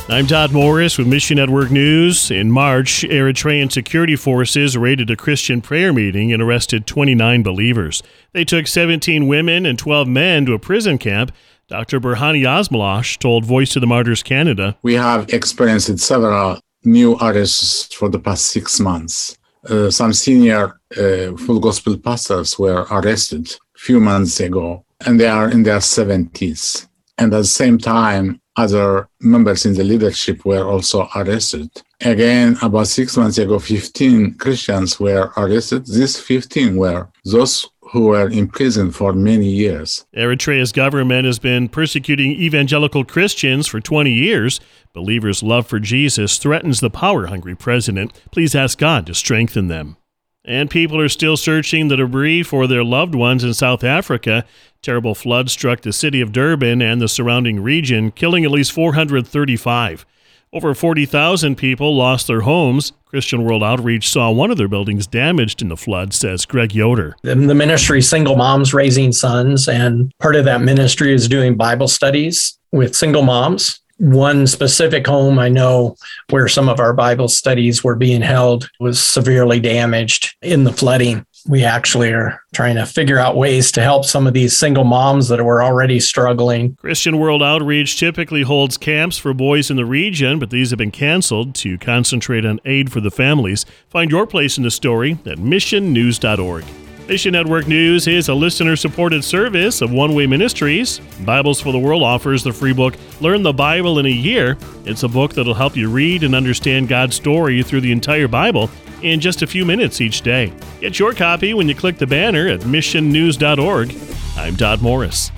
I'm Todd Morris with Mission Network News. In March, Eritrean security forces raided a Christian prayer meeting and arrested 29 believers. They took 17 women and 12 men to a prison camp. Dr. Berhani Asmalash told Voice of the Martyrs Canada, "We have experienced several new arrests for the past 6 months. Some senior full gospel pastors were arrested a few months ago, and they are in their 70s. And at the same time, other members in the leadership were also arrested. Again, about 6 months ago, 15 Christians were arrested. These 15 were those who were in prison for many years." Eritrea's government has been persecuting evangelical Christians for 20 years. Believers' love for Jesus threatens the power-hungry president. Please ask God to strengthen them. And people are still searching the debris for their loved ones in South Africa. Terrible floods struck the city of Durban and the surrounding region, killing at least 435. Over 40,000 people lost their homes. Christian World Outreach saw one of their buildings damaged in the flood, says Greg Yoder. The ministry, Single Moms Raising Sons, and part of that ministry is doing Bible studies with single moms. One specific home I know where some of our Bible studies were being held was severely damaged in the flooding. We actually are trying to figure out ways to help some of these single moms that were already struggling. Christian World Outreach typically holds camps for boys in the region, but these have been canceled to concentrate on aid for the families. Find your place in the story at missionnews.org. Mission Network News is a listener-supported service of One Way Ministries. Bibles for the World offers the free book, Learn the Bible in a Year. It's a book that'll help you read and understand God's story through the entire Bible in just a few minutes each day. Get your copy when you click the banner at missionnews.org. I'm Todd Morris.